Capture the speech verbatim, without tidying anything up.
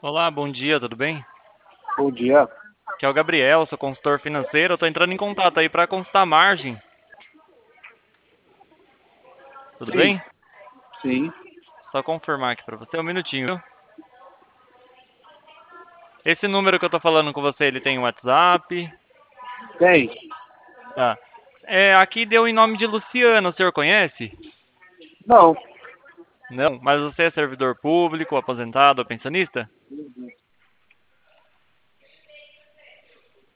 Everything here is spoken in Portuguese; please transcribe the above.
Olá, bom dia, tudo bem? Bom dia. Aqui é o Gabriel, sou consultor financeiro. Eu tô entrando em contato aí para consultar a margem. Tudo Sim, bem? sim, Só confirmar aqui para você, um minutinho, viu? Esse número que eu tô falando com você, ele tem WhatsApp? tem. Tá. É, aqui deu em nome de Luciano, o senhor conhece? Não, Não, mas você é servidor público, aposentado ou pensionista?